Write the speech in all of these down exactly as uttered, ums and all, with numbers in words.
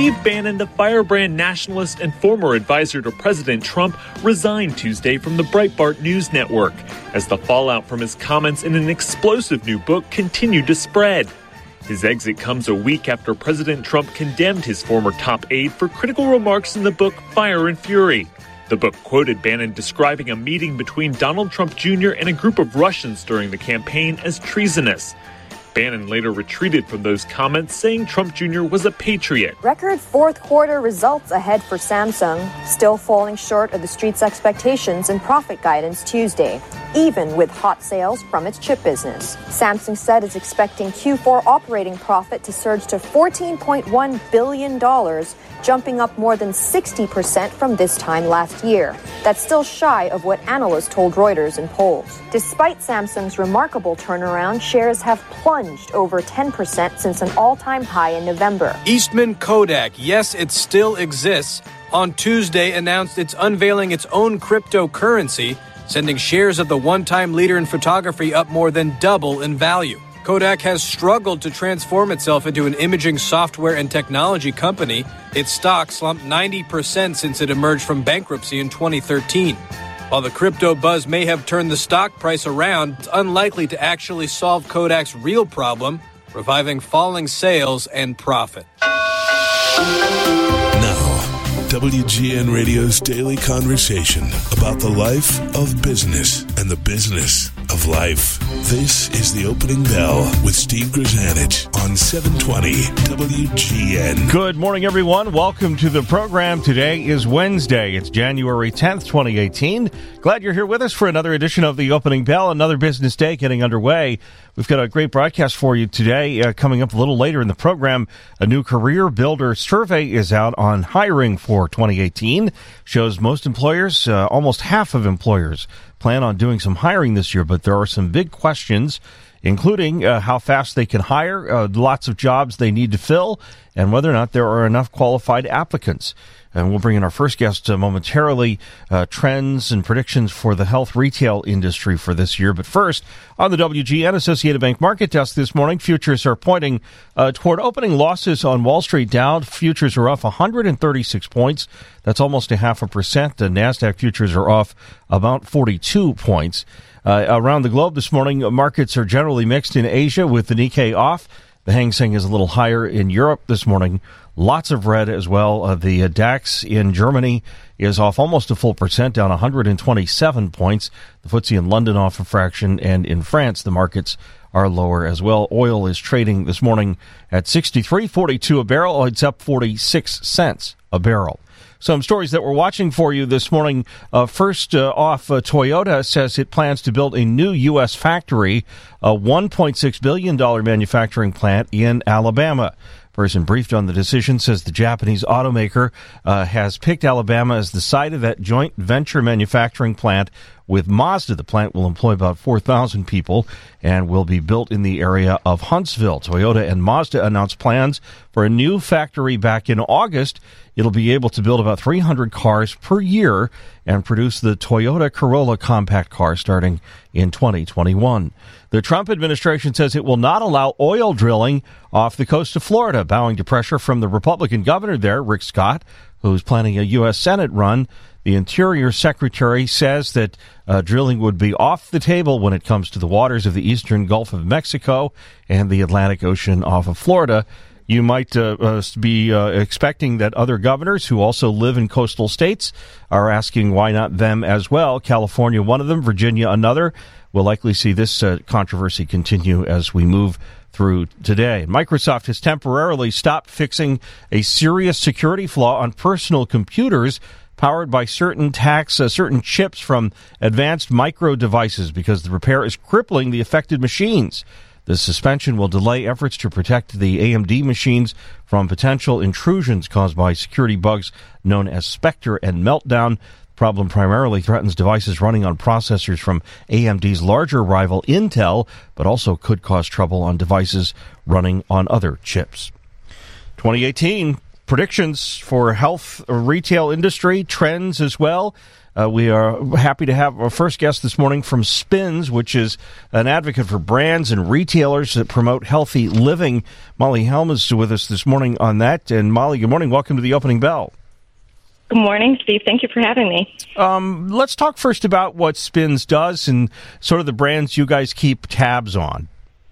Steve Bannon, the firebrand nationalist and former advisor to President Trump, resigned Tuesday from the Breitbart News Network as the fallout from his comments in an explosive new book continued to spread. His exit comes a week after President Trump condemned his former top aide for critical remarks in the book Fire and Fury. The book quoted Bannon describing a meeting between Donald Trump Junior and a group of Russians during the campaign as treasonous. Bannon later retreated from those comments, saying Trump Junior was a patriot. Record fourth quarter results ahead for Samsung, still falling short of the street's expectations and profit guidance Tuesday, even with hot sales from its chip business. Samsung said it's expecting Q four operating profit to surge to fourteen point one billion dollars, jumping up more than sixty percent from this time last year. That's still shy of what analysts told Reuters in polls. Despite Samsung's remarkable turnaround, shares have plunged over ten percent since an all-time high in November. Eastman Kodak, yes, it still exists, on Tuesday announced it's unveiling its own cryptocurrency, sending shares of the one-time leader in photography up more than double in value. Kodak has struggled to transform itself into an imaging software and technology company. Its stock slumped ninety percent since it emerged from bankruptcy in twenty thirteen. While the crypto buzz may have turned the stock price around, it's unlikely to actually solve Kodak's real problem, reviving falling sales and profit. Now, W G N Radio's daily conversation about the life of business and the business of life. This is The Opening Bell with Steve Grzanich on seven twenty W G N. Good morning, everyone. Welcome to the program. Today is Wednesday. It's January tenth, twenty eighteen. Glad you're here with us for another edition of The Opening Bell, another business day getting underway. We've got a great broadcast for you today. Uh, coming up a little later in the program, a new career builder survey is out on hiring for twenty eighteen. Shows most employers, uh, almost half of employers, plan on doing some hiring this year, but there are some big questions, including uh, how fast they can hire, uh, lots of jobs they need to fill, and whether or not there are enough qualified applicants. And we'll bring in our first guest uh, momentarily, uh, trends and predictions for the health retail industry for this year. But first, on the W G N Associated Bank Market Desk this morning, futures are pointing uh, toward opening losses on Wall Street. Dow futures are off one hundred thirty-six points. That's almost a half a percent. The NASDAQ futures are off about forty-two points. Uh, around the globe this morning, markets are generally mixed in Asia, with the Nikkei off. The Hang Seng is a little higher in Europe this morning. Lots of red as well. Uh, the uh, DAX in Germany is off almost a full percent, down one hundred twenty-seven points. The F T S E in London off a fraction, and in France the markets are lower as well. Oil is trading this morning at sixty-three forty-two a barrel. It's up forty-six cents a barrel. Some stories that we're watching for you this morning. Uh, first uh, off, uh, Toyota says it plans to build a new U S factory, a one point six billion dollars manufacturing plant in Alabama. Person briefed on the decision says the Japanese automaker uh, has picked Alabama as the site of that joint venture manufacturing plant with Mazda. The plant will employ about four thousand people and will be built in the area of Huntsville. Toyota and Mazda announced plans for a new factory back in August. It'll be able to build about three hundred cars per year and produce the Toyota Corolla compact car starting in twenty twenty-one. The Trump administration says it will not allow oil drilling off the coast of Florida, bowing to pressure from the Republican governor there, Rick Scott, who's planning a U S Senate run. The Interior Secretary says that uh, drilling would be off the table when it comes to the waters of the eastern Gulf of Mexico and the Atlantic Ocean off of Florida. You might uh, uh, be uh, expecting that other governors who also live in coastal states are asking why not them as well. California, one of them, Virginia, another. We'll likely see this uh, controversy continue as we move through today. Microsoft has temporarily stopped fixing a serious security flaw on personal computers powered by certain tax, uh, certain chips from advanced micro devices because the repair is crippling the affected machines. The suspension will delay efforts to protect the A M D machines from potential intrusions caused by security bugs known as Spectre and Meltdown. The problem primarily threatens devices running on processors from A M D's larger rival Intel, but also could cause trouble on devices running on other chips. twenty eighteen predictions for health, retail industry, trends as well. Uh, we are happy to have our first guest this morning from Spins, which is an advocate for brands and retailers that promote healthy living. Molly Helm is with us this morning on that. And Molly, good morning. Welcome to the Opening Bell. Good morning, Steve. Thank you for having me. Um, let's talk first about what Spins does and sort of the brands you guys keep tabs on.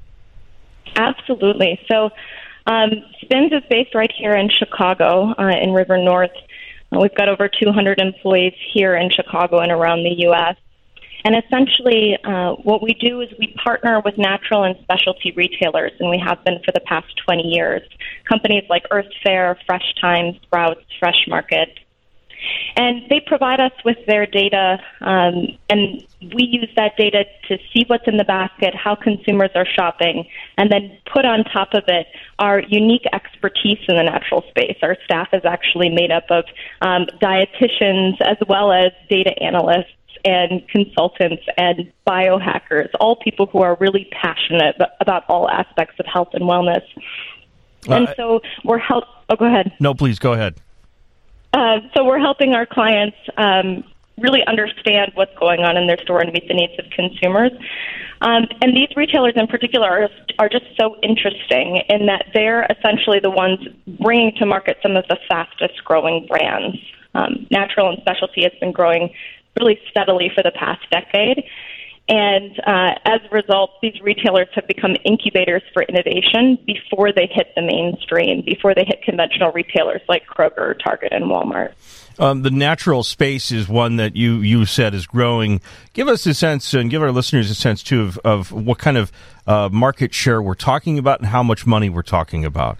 Absolutely. So um, Spins is based right here in Chicago, uh, in River North. Uh, we've got over two hundred employees here in Chicago and around the U S And essentially uh, what we do is we partner with natural and specialty retailers, and we have been for the past twenty years. Companies like Earth Fare, Fresh Thyme, Sprouts, Fresh Market. And they provide us with their data, um, and we use that data to see what's in the basket, how consumers are shopping, and then put on top of it our unique expertise in the natural space. Our staff is actually made up of um, dietitians as well as data analysts and consultants and biohackers, all people who are really passionate about all aspects of health and wellness. Uh, and so we're help. Oh, go ahead. No, please go ahead. Uh, so we're helping our clients um, really understand what's going on in their store and meet the needs of consumers. Um, and these retailers in particular are, are just so interesting in that they're essentially the ones bringing to market some of the fastest growing brands. Um, natural and specialty has been growing really steadily for the past decade. And uh, as a result, these retailers have become incubators for innovation before they hit the mainstream, before they hit conventional retailers like Kroger, Target, and Walmart. Um, the natural space is one that you, you said is growing. Give us a sense, and give our listeners a sense, too, of, of what kind of uh, market share we're talking about and how much money we're talking about.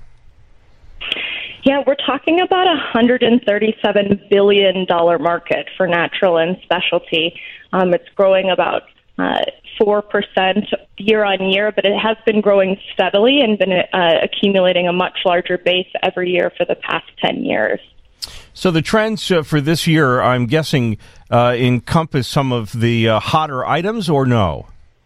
Yeah, we're talking about a one hundred thirty-seven billion dollars market for natural and specialty. Um, it's growing about Uh, four percent year on year, but it has been growing steadily and been uh, accumulating a much larger base every year for the past ten years. So the trends uh, for this year, I'm guessing, uh, encompass some of the uh, hotter items, or no?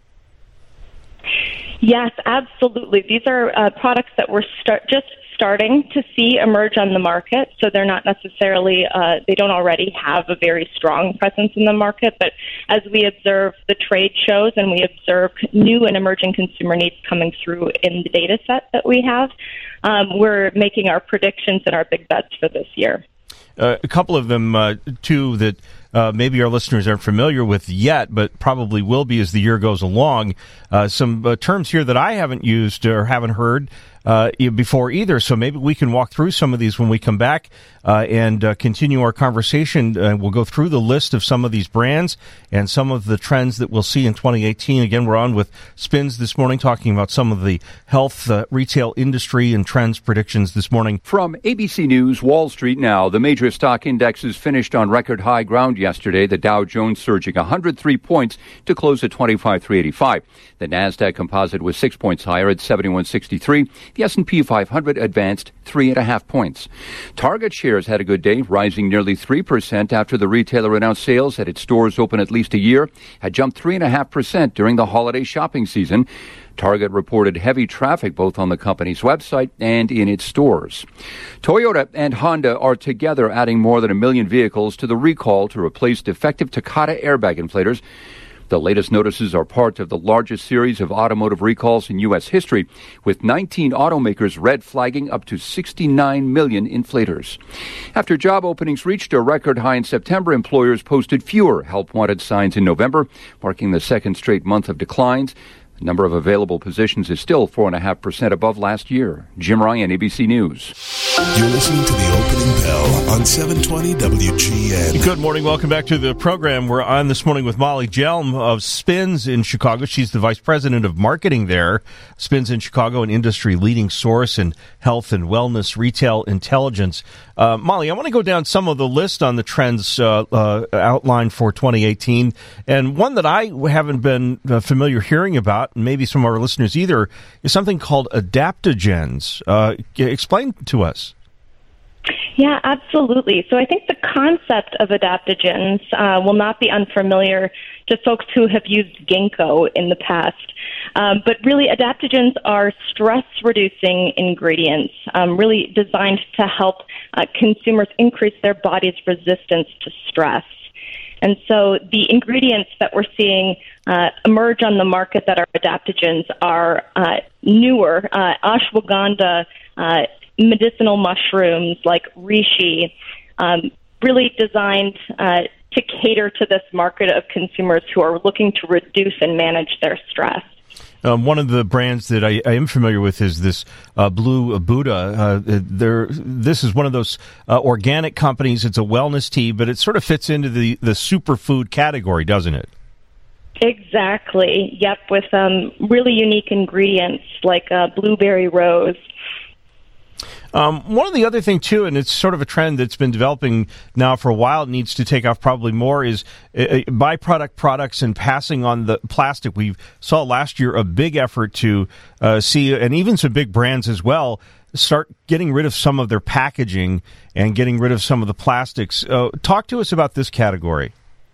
Yes, absolutely. These are uh, products that we're start just starting to see emerge on the market, so they're not necessarily, uh, they don't already have a very strong presence in the market, but as we observe the trade shows and we observe new and emerging consumer needs coming through in the data set that we have, um, we're making our predictions and our big bets for this year. Uh, a couple of them, uh, too, that uh, maybe our listeners aren't familiar with yet, but probably will be as the year goes along. Uh, some uh, terms here that I haven't used or haven't heard uh, before either, so maybe we can walk through some of these when we come back uh, and uh, continue our conversation. Uh, we'll go through the list of some of these brands and some of the trends that we'll see in twenty eighteen. Again, we're on with Spins this morning, talking about some of the health, uh, retail industry and trends predictions this morning. From A B C News, Wall Street now. The major stock indexes finished on record high ground yesterday. The Dow Jones surging one hundred three points to close at twenty-five thousand three hundred eighty-five. The Nasdaq Composite was six points higher at seventy-one sixty-three. The S and P five hundred advanced three and a half points. Target shares had a good day, rising nearly three percent after the retailer announced sales at its stores open at least a year had jumped three and a half percent during the holiday shopping season. Target reported heavy traffic both on the company's website and in its stores. Toyota and Honda are together adding more than a million vehicles to the recall to replace defective Takata airbag inflators. The latest notices are part of the largest series of automotive recalls in U S history, with nineteen automakers red flagging up to sixty-nine million inflators. After job openings reached a record high in September, employers posted fewer help-wanted signs in November, marking the second straight month of declines. The number of available positions is still four point five percent above last year. Jim Ryan, A B C News. You're listening to the Opening Bell on seven twenty W G N. Good morning. Welcome back to the program. We're on this morning with Molly Helm of Spins in Chicago. She's the vice president of marketing there. Spins in Chicago, an industry-leading source in health and wellness retail intelligence. Uh, Molly, I want to go down some of the list on the trends uh, uh, outlined for twenty eighteen. And one that I haven't been uh, familiar hearing about, and maybe some of our listeners either, is something called adaptogens. Uh, explain to us. Yeah, absolutely. So I think the concept of adaptogens uh, will not be unfamiliar to folks who have used ginkgo in the past. Um, but really, adaptogens are stress-reducing ingredients, um, really designed to help uh, consumers increase their body's resistance to stress. And so the ingredients that we're seeing uh, emerge on the market that are adaptogens are uh, newer, uh, ashwagandha, uh, medicinal mushrooms like reishi, um, really designed uh, to cater to this market of consumers who are looking to reduce and manage their stress. Um, one of the brands that I, I am familiar with is this uh, Blue Buddha. Uh, there, this is one of those uh, organic companies. It's a wellness tea, but it sort of fits into the, the superfood category, doesn't it? Exactly. Yep, with um, really unique ingredients like uh, blueberry rose. Um, one of the other thing, too, and it's sort of a trend that's been developing now for a while, it needs to take off probably more, is uh, byproduct products and passing on the plastic. We saw last year a big effort to uh, see, and even some big brands as well, start getting rid of some of their packaging and getting rid of some of the plastics. Uh, talk to us about this category.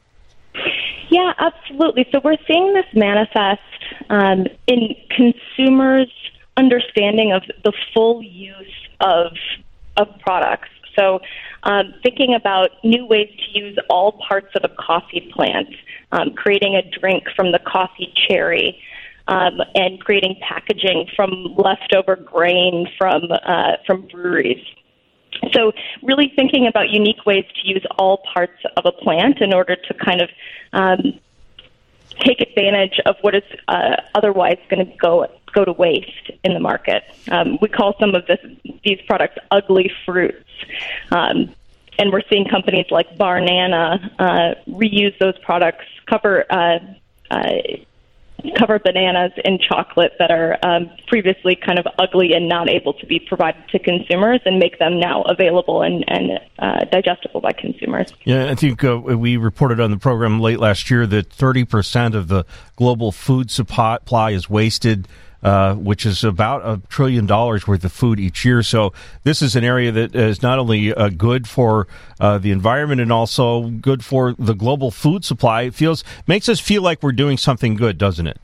Yeah, absolutely. So we're seeing this manifest um, in consumers' understanding of the full use of of products. So um, thinking about new ways to use all parts of a coffee plant, um, creating a drink from the coffee cherry, um, and creating packaging from leftover grain from uh, from breweries. So really thinking about unique ways to use all parts of a plant in order to kind of um, take advantage of what is uh, otherwise going to go go to waste in the market. Um, we call some of this, these products ugly fruits. Um, and we're seeing companies like Barnana uh, reuse those products, cover uh, uh, cover bananas in chocolate that are um, previously kind of ugly and not able to be provided to consumers, and make them now available and, and uh, digestible by consumers. Yeah, I think uh, we reported on the program late last year that thirty percent of the global food supply is wasted, uh, which is about a trillion dollars worth of food each year. So this is an area that is not only uh, good for uh, the environment and also good for the global food supply. It feels makes us feel like we're doing something good, doesn't it?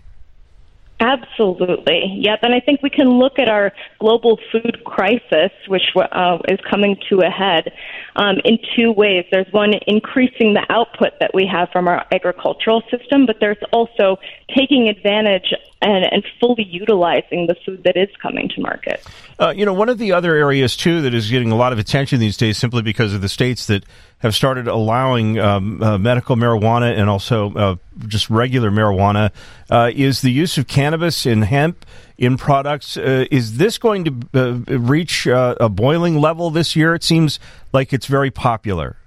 Absolutely. Yep. And I think we can look at our global food crisis, which uh, is coming to a head, um, in two ways. There's one, increasing the output that we have from our agricultural system, but there's also taking advantage and, and fully utilizing the food that is coming to market. Uh, you know, one of the other areas, too, that is getting a lot of attention these days simply because of the states that have started allowing um, uh, medical marijuana and also uh, just regular marijuana uh, is the use of cannabis and hemp in products. Uh, is this going to uh, reach uh, a boiling level this year? It seems like it's very popular.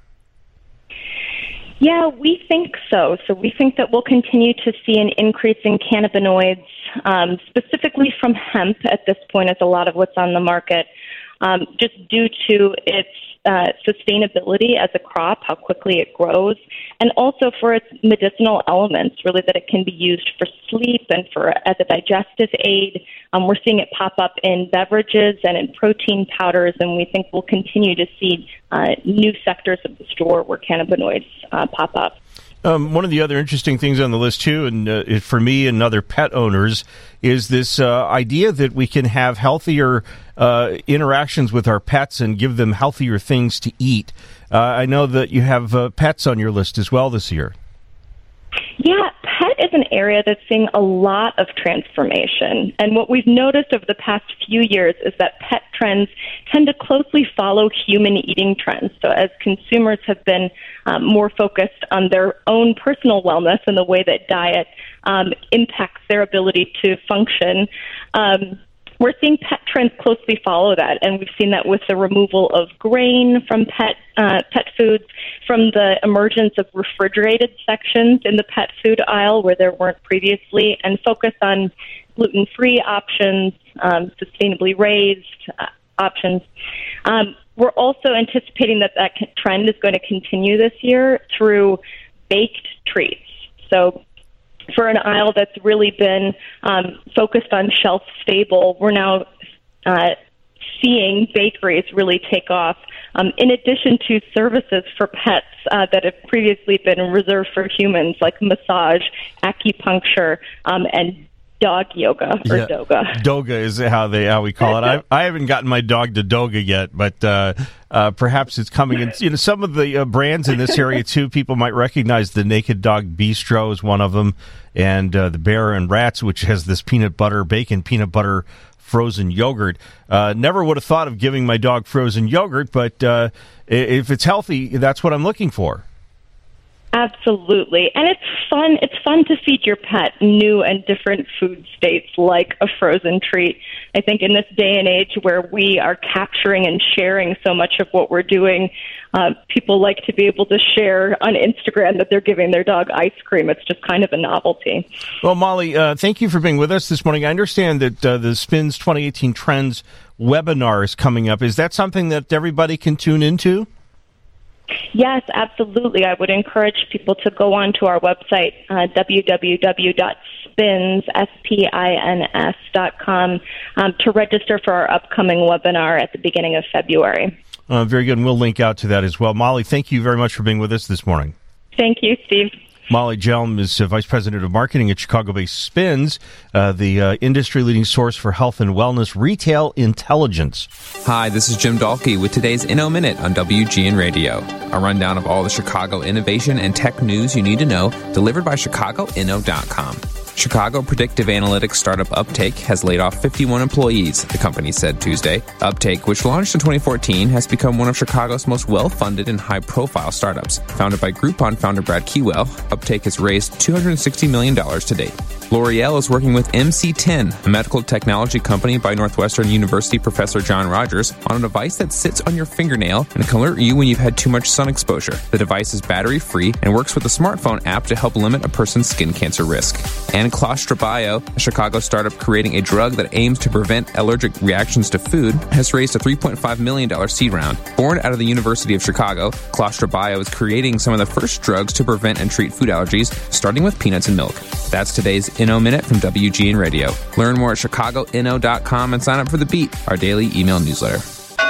Yeah, we think so. So we think that we'll continue to see an increase in cannabinoids, um, specifically from hemp at this point, as a lot of what's on the market, um, just due to its uh, sustainability as a crop, how quickly it grows, and also for its medicinal elements, really that it can be used for sleep and for as a digestive aid. Um, we're seeing it pop up in beverages and in protein powders, and we think we'll continue to see uh, new sectors of the store where cannabinoids uh, pop up. Um, one of the other interesting things on the list, too, and uh, it, for me and other pet owners, is this uh, idea that we can have healthier uh, interactions with our pets and give them healthier things to eat. Uh, I know that you have uh, pets on your list as well this year. Yeah, pet is an area that's seeing a lot of transformation. And what we've noticed over the past few years is that pet trends tend to closely follow human eating trends. So as consumers have been um, more focused on their own personal wellness and the way that diet um, impacts their ability to function, um, we're seeing pet trends closely follow that, and we've seen that with the removal of grain from pet uh, pet foods, from the emergence of refrigerated sections in the pet food aisle where there weren't previously, and focus on gluten-free options, um, sustainably raised uh, options. Um, we're also anticipating that that trend is going to continue this year through baked treats. So for an aisle that's really been um, focused on shelf stable, we're now uh, seeing bakeries really take off, um, in addition to services for pets uh, that have previously been reserved for humans, like massage, acupuncture, um, and dog yoga or yeah. doga. Doga is how they how we call it. I I haven't gotten my dog to doga yet, but uh, uh, perhaps it's coming. And you know, some of the uh, brands in this area too, people might recognize. The Naked Dog Bistro is one of them, and uh, the Bear and Rats, which has this peanut butter bacon peanut butter frozen yogurt. Uh, never would have thought of giving my dog frozen yogurt, but uh, if it's healthy, that's what I'm looking for. Absolutely. And it's fun. It's fun to feed your pet new and different food states like a frozen treat. I think in this day and age where we are capturing and sharing so much of what we're doing, uh, people like to be able to share on Instagram that they're giving their dog ice cream. It's just kind of a novelty. Well, Molly, uh, thank you for being with us this morning. I understand that uh, the Spins twenty eighteen Trends webinar is coming up. Is that something that everybody can tune into? Yes, absolutely. I would encourage people to go on to our website, uh, w w w dot spins dot com, um, to register for our upcoming webinar at the beginning of February. Uh, very good, and we'll link out to that as well. Molly, thank you very much for being with us this morning. Thank you, Steve. Molly Jelm is uh, Vice President of Marketing at Chicago-based Spins, uh, the uh, industry-leading source for health and wellness retail intelligence. Hi, this is Jim Dahlke with today's Inno Minute on W G N Radio. A rundown of all the Chicago innovation and tech news you need to know, delivered by Chicago Inno dot com. Chicago predictive analytics startup Uptake has laid off fifty-one employees, the company said Tuesday. Uptake, which launched in twenty fourteen, has become one of Chicago's most well-funded and high-profile startups. Founded by Groupon founder Brad Keywell, Uptake has raised two hundred sixty million dollars to date. L'Oreal is working with M C ten, a medical technology company by Northwestern University professor John Rogers, on a device that sits on your fingernail and can alert you when you've had too much sun exposure. The device is battery-free and works with a smartphone app to help limit a person's skin cancer risk. And Clostrabio, a Chicago startup creating a drug that aims to prevent allergic reactions to food, has raised a three point five million dollars seed round. Born out of the University of Chicago, Clostrabio is creating some of the first drugs to prevent and treat food allergies, starting with peanuts and milk. That's today's Inno Minute from W G N Radio. Learn more at Chicago Inno dot com and sign up for The Beat, our daily email newsletter.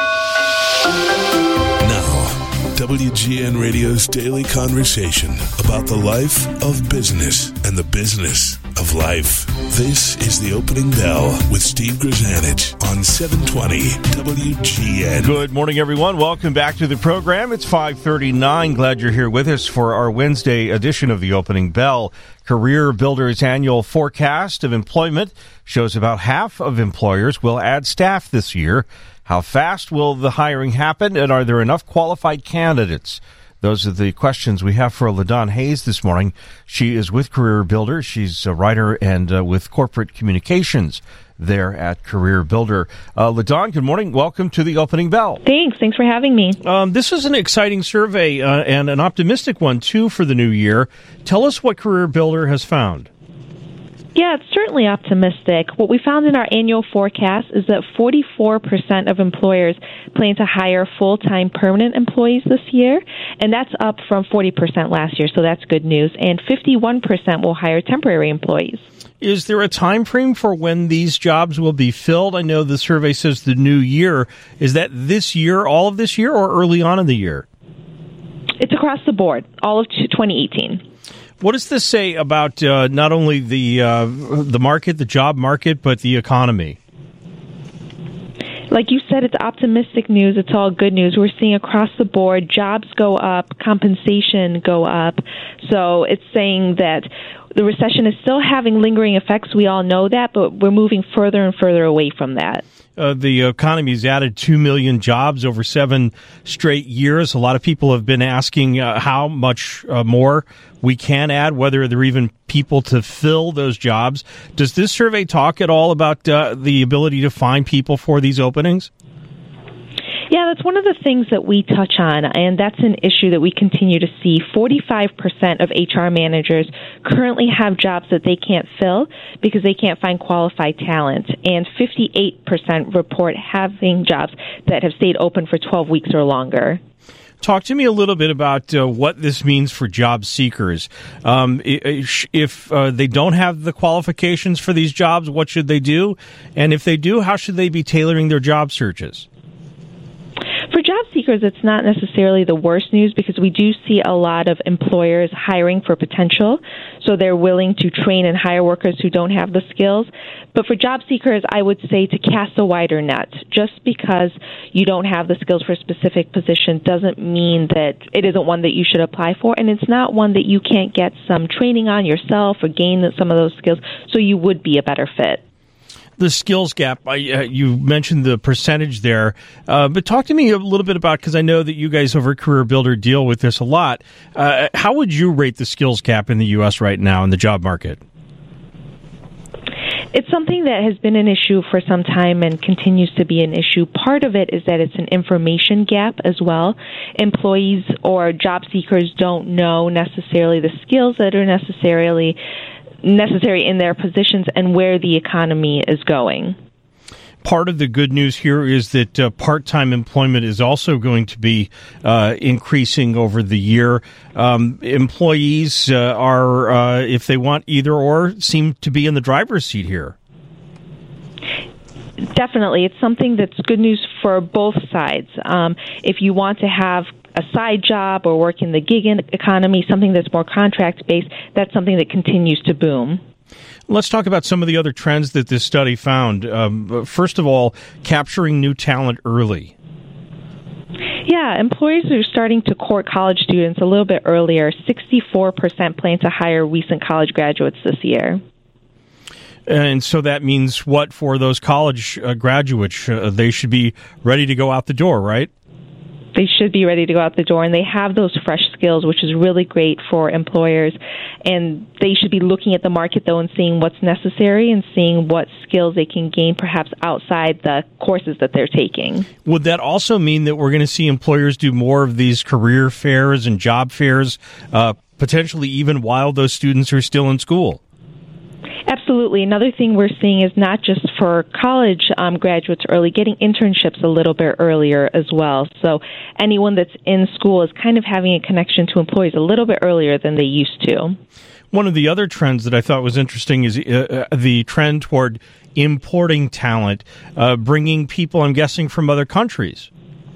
Now, W G N Radio's daily conversation about the life of business and the business of life. This is the Opening Bell with Steve Grzanich on seven twenty W G N. Good morning, everyone. Welcome back to the program. It's five thirty-nine. Glad you're here with us for our Wednesday edition of the Opening Bell. Career Builder's annual forecast of employment shows about half of employers will add staff this year. How fast will the hiring happen, and are there enough qualified candidates? Those are the questions we have for LaDon Hayes this morning. She is with Career Builder. She's a writer and uh, with corporate communications there at Career Builder. Uh, LaDon, good morning. Welcome to the Opening Bell. Thanks. Thanks for having me. Um, this is an exciting survey uh, and an optimistic one, too, for the new year. Tell us what Career Builder has found. Yeah, it's certainly optimistic. What we found in our annual forecast is that forty-four percent of employers plan to hire full-time permanent employees this year, and that's up from forty percent last year, so that's good news. And fifty-one percent will hire temporary employees. Is there a time frame for when these jobs will be filled? I know the survey says the new year. Is that this year, all of this year, or early on in the year? It's across the board, all of twenty eighteen. What does this say about uh, not only the uh, the market, the job market, but the economy? Like you said, it's optimistic news. It's all good news. We're seeing across the board jobs go up, compensation go up. So it's saying that the recession is still having lingering effects. We all know that, but we're moving further and further away from that. Uh, the economy has added two million jobs over seven straight years. A lot of people have been asking uh, how much uh, more we can add, whether there are even people to fill those jobs. Does this survey talk at all about uh, the ability to find people for these openings? Yeah, that's one of the things that we touch on, and that's an issue that we continue to see. forty-five percent of H R managers currently have jobs that they can't fill because they can't find qualified talent, and fifty-eight percent report having jobs that have stayed open for twelve weeks or longer. Talk to me a little bit about uh, what this means for job seekers. Um, if uh, they don't have the qualifications for these jobs, what should they do? And if they do, how should they be tailoring their job searches? For job seekers, it's not necessarily the worst news because we do see a lot of employers hiring for potential, so they're willing to train and hire workers who don't have the skills. But for job seekers, I would say to cast a wider net. Just because you don't have the skills for a specific position doesn't mean that it isn't one that you should apply for, and it's not one that you can't get some training on yourself or gain some of those skills, so you would be a better fit. The skills gap, I, uh, you mentioned the percentage there, uh, but talk to me a little bit about, because I know that you guys over at Career Builder deal with this a lot. Uh, how would you rate the skills gap in the U S right now in the job market? It's something that has been an issue for some time and continues to be an issue. Part of it is that it's an information gap as well. Employees or job seekers don't know necessarily the skills that are necessarily necessary in their positions and where the economy is going. Part of the good news here is that uh, part-time employment is also going to be uh, increasing over the year. Um, employees uh, are, uh, if they want either or, seem to be in the driver's seat here. Definitely. It's something that's good news for both sides. Um, if you want to have a side job or work in the gig economy, something that's more contract-based, that's something that continues to boom. Let's talk about some of the other trends that this study found. Um, first of all, capturing new talent early. Yeah, employers are starting to court college students a little bit earlier. sixty-four percent plan to hire recent college graduates this year. And so that means what for those college uh, graduates? Uh, they should be ready to go out the door, right? They should be ready to go out the door, and they have those fresh skills, which is really great for employers. And they should be looking at the market, though, and seeing what's necessary and seeing what skills they can gain perhaps outside the courses that they're taking. Would that also mean that we're going to see employers do more of these career fairs and job fairs, uh, potentially even while those students are still in school? Absolutely. Another thing we're seeing is not just for college um, graduates early, getting internships a little bit earlier as well. So anyone that's in school is kind of having a connection to employees a little bit earlier than they used to. One of the other trends that I thought was interesting is uh, the trend toward importing talent, uh, bringing people, I'm guessing, from other countries.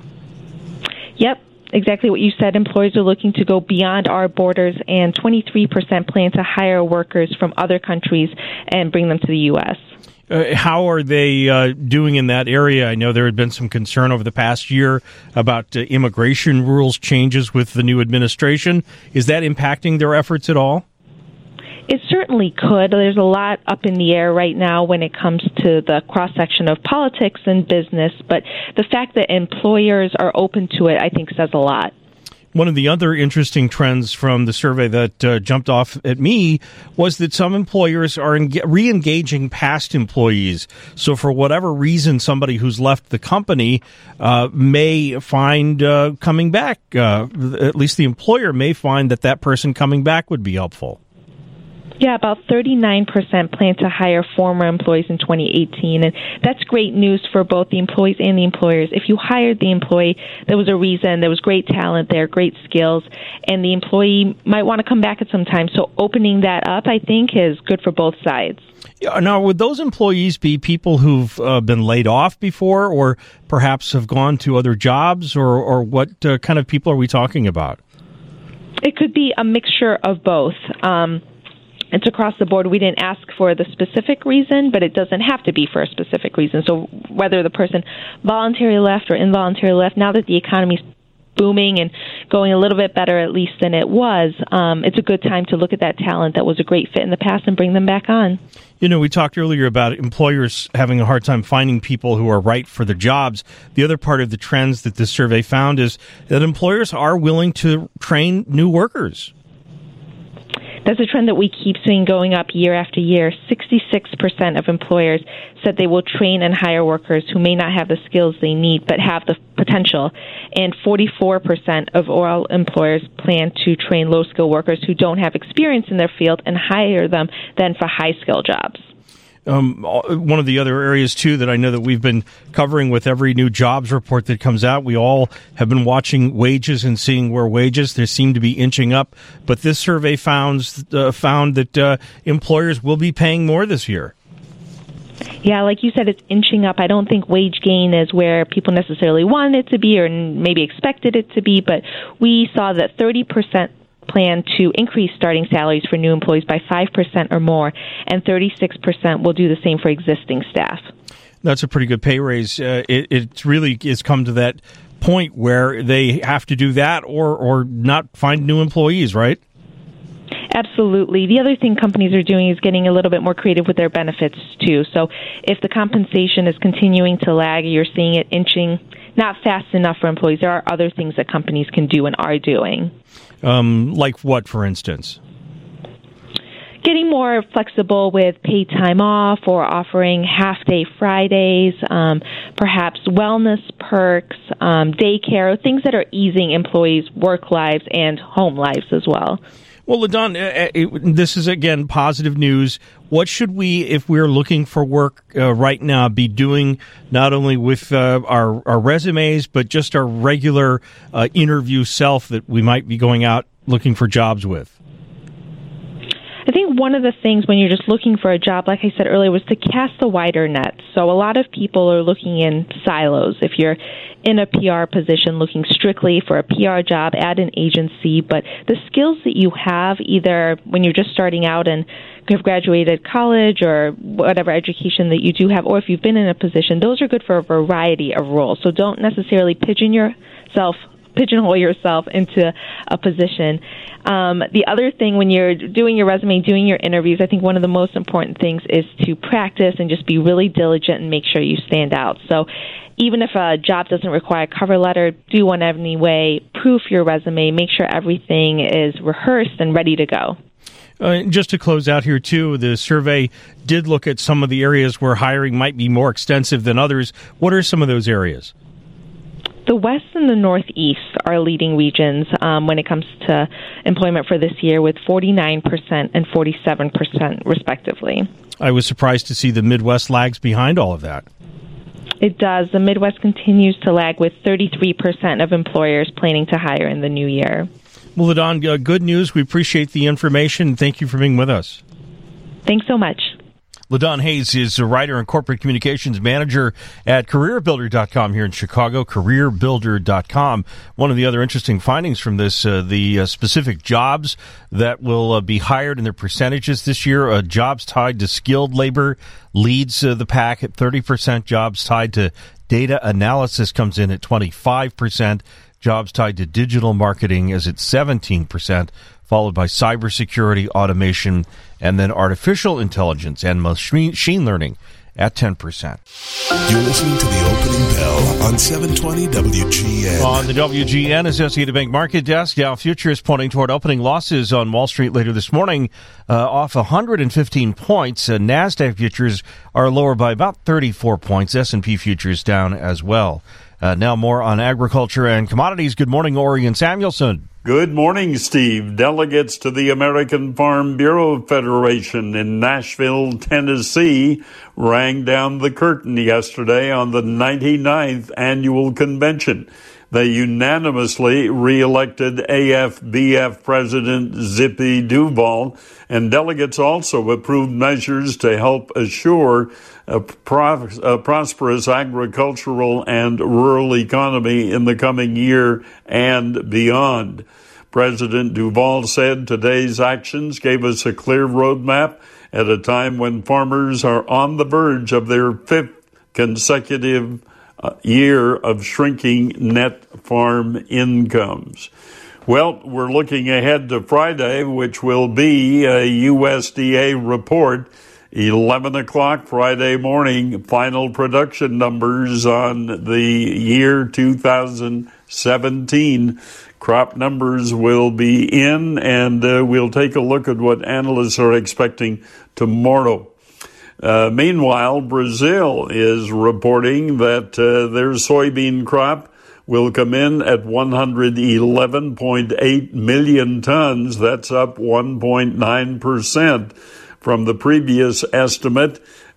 Yep. Exactly what you said. Employers are looking to go beyond our borders, and twenty-three percent plan to hire workers from other countries and bring them to the U S. Uh, how are they uh, doing in that area? I know there had been some concern over the past year about uh, immigration rules changes with the new administration. Is that impacting their efforts at all? It certainly could. There's a lot up in the air right now when it comes to the cross-section of politics and business, but the fact that employers are open to it, I think, says a lot. One of the other interesting trends from the survey that uh, jumped off at me was that some employers are en- re-engaging past employees. So for whatever reason, somebody who's left the company uh, may find uh, coming back, uh, at least the employer may find that that person coming back would be helpful. Yeah, about thirty-nine percent plan to hire former employees in twenty eighteen, and that's great news for both the employees and the employers. If you hired the employee, there was a reason, there was great talent there, great skills, and the employee might want to come back at some time. So opening that up, I think, is good for both sides. Now, would those employees be people who've uh, been laid off before, or perhaps have gone to other jobs, or, or what uh, kind of people are we talking about? It could be a mixture of both. Um, It's across the board. We didn't ask for the specific reason, but it doesn't have to be for a specific reason. So whether the person voluntarily left or involuntarily left, now that the economy's booming and going a little bit better, at least than it was, um, it's a good time to look at that talent that was a great fit in the past and bring them back on. You know, we talked earlier about employers having a hard time finding people who are right for the jobs. The other part of the trends that this survey found is that employers are willing to train new workers. That's a trend that we keep seeing going up year after year. sixty-six percent of employers said they will train and hire workers who may not have the skills they need but have the potential. And forty-four percent of all employers plan to train low-skill workers who don't have experience in their field and hire them then for high-skill jobs. Um, one of the other areas, too, that I know that we've been covering with every new jobs report that comes out, we all have been watching wages and seeing where wages, they seem to be inching up. But this survey found, uh, found that uh, employers will be paying more this year. Yeah, like you said, it's inching up. I don't think wage gain is where people necessarily wanted it to be or maybe expected it to be, but we saw that thirty percent plan to increase starting salaries for new employees by five percent or more, and thirty-six percent will do the same for existing staff. That's a pretty good pay raise. Uh, it, it really has come to that point where they have to do that or, or not find new employees, right? Absolutely. The other thing companies are doing is getting a little bit more creative with their benefits, too. So if the compensation is continuing to lag, you're seeing it inching not fast enough for employees, there are other things that companies can do and are doing. Um, like what, for instance? Getting more flexible with paid time off or offering half-day Fridays, um, perhaps wellness perks, um, daycare, things that are easing employees' work lives and home lives as well. Well, LaDon, uh, uh, this is, again, positive news. What should we, if we're looking for work uh, right now, be doing not only with uh, our, our resumes, but just our regular uh, interview self that we might be going out looking for jobs with? I think one of the things when you're just looking for a job, like I said earlier, was to cast a wider net. So a lot of people are looking in silos. If you're in a P R position looking strictly for a P R job at an agency, but the skills that you have, either when you're just starting out and have graduated college or whatever education that you do have, or if you've been in a position, those are good for a variety of roles. So don't necessarily pigeon yourself pigeonhole yourself into a position. Um, the other thing when you're doing your resume, doing your interviews, I think one of the most important things is to practice and just be really diligent and make sure you stand out. So even if a job doesn't require a cover letter, do one anyway, proof your resume, make sure everything is rehearsed and ready to go. Uh, just to close out here, too, the survey did look at some of the areas where hiring might be more extensive than others. What are some of those areas? The West and the Northeast are leading regions um, when it comes to employment for this year, with forty-nine percent and forty-seven percent respectively. I was surprised to see the Midwest lags behind all of that. It does. The Midwest continues to lag, with thirty-three percent of employers planning to hire in the new year. Well, LaDon, uh, good news. We appreciate the information. Thank you for being with us. Thanks so much. LaDon Hayes is a writer and corporate communications manager at career builder dot com here in Chicago, career builder dot com. One of the other interesting findings from this, uh, the uh, specific jobs that will uh, be hired and their percentages this year, uh, jobs tied to skilled labor leads uh, the pack at thirty percent. Jobs tied to data analysis comes in at twenty-five percent. Jobs tied to digital marketing is at seventeen percent, followed by cybersecurity, automation, and then artificial intelligence and machine learning at ten percent. You're listening to the opening bell on seven twenty W G N. On the W G N Associated Bank Market Desk, Dow futures pointing toward opening losses on Wall Street later this morning, uh, off one hundred fifteen points. Uh, NASDAQ futures are lower by about thirty-four points. S and P futures down as well. Uh, now more on agriculture and commodities. Good morning, Orion Samuelson. Good morning, Steve. Delegates to the American Farm Bureau Federation in Nashville, Tennessee, rang down the curtain yesterday on the ninety-ninth annual convention. They unanimously re-elected A F B F President Zippy Duval, and delegates also approved measures to help assure a, pro- a prosperous agricultural and rural economy in the coming year and beyond. President Duval said today's actions gave us a clear roadmap at a time when farmers are on the verge of their fifth consecutive uh, year of shrinking net farm incomes. Well, we're looking ahead to Friday, which will be a U S D A report. eleven o'clock Friday morning, final production numbers on the year two thousand seventeen. Crop numbers will be in, and uh, we'll take a look at what analysts are expecting tomorrow. Uh, meanwhile, Brazil is reporting that uh, their soybean crop will come in at one hundred eleven point eight million tons. That's up one point nine percent from the previous estimate.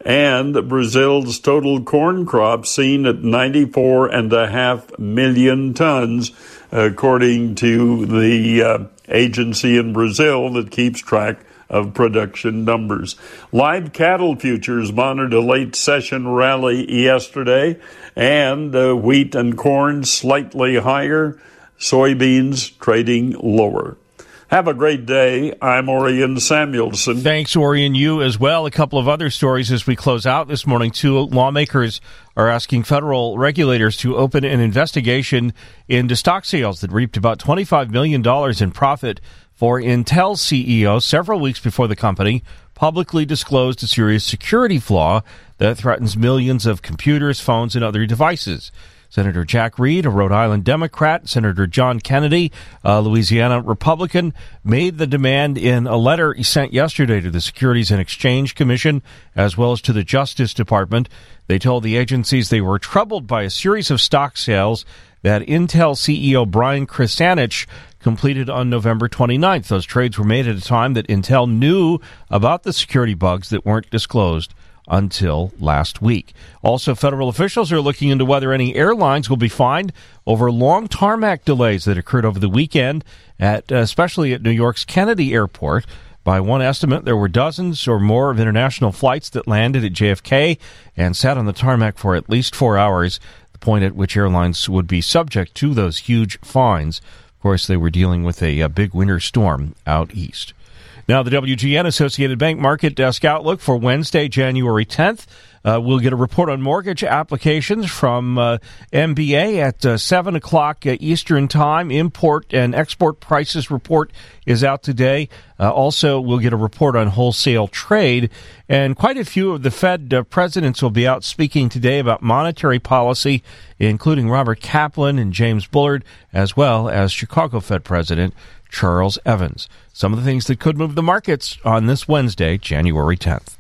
And Brazil's total corn crop seen at ninety-four and a half million tons, according to the uh, agency in Brazil that keeps track of production numbers. Live cattle futures monitored a late session rally yesterday, and uh, wheat and corn slightly higher, soybeans trading lower. Have a great day. I'm Orion Samuelson. Thanks, Orion. You as well. A couple of other stories as we close out this morning. Two lawmakers are asking federal regulators to open an investigation into stock sales that reaped about twenty-five million dollars in profit for Intel C E O several weeks before the company publicly disclosed a serious security flaw that threatens millions of computers, phones, and other devices. Senator Jack Reed, a Rhode Island Democrat, Senator John Kennedy, a Louisiana Republican, made the demand in a letter he sent yesterday to the Securities and Exchange Commission as well as to the Justice Department. They told the agencies they were troubled by a series of stock sales that Intel C E O Brian Krzanich completed on November twenty-ninth. Those trades were made at a time that Intel knew about the security bugs that weren't disclosed until last week. Also, federal officials are looking into whether any airlines will be fined over long tarmac delays that occurred over the weekend, at especially at New York's Kennedy Airport. By one estimate, there were dozens or more of international flights that landed at J F K and sat on the tarmac for at least four hours, the point at which airlines would be subject to those huge fines. Of course, they were dealing with a, a big winter storm out east. Now, the W G N Associated Bank Market Desk Outlook for Wednesday, January tenth. Uh, we'll get a report on mortgage applications from uh, M B A at uh, seven o'clock Eastern Time. Import and export prices report is out today. Uh, also, we'll get a report on wholesale trade. And quite a few of the Fed uh, presidents will be out speaking today about monetary policy, including Robert Kaplan and James Bullard, as well as Chicago Fed President Charles Evans. Some of the things that could move the markets on this Wednesday, January tenth.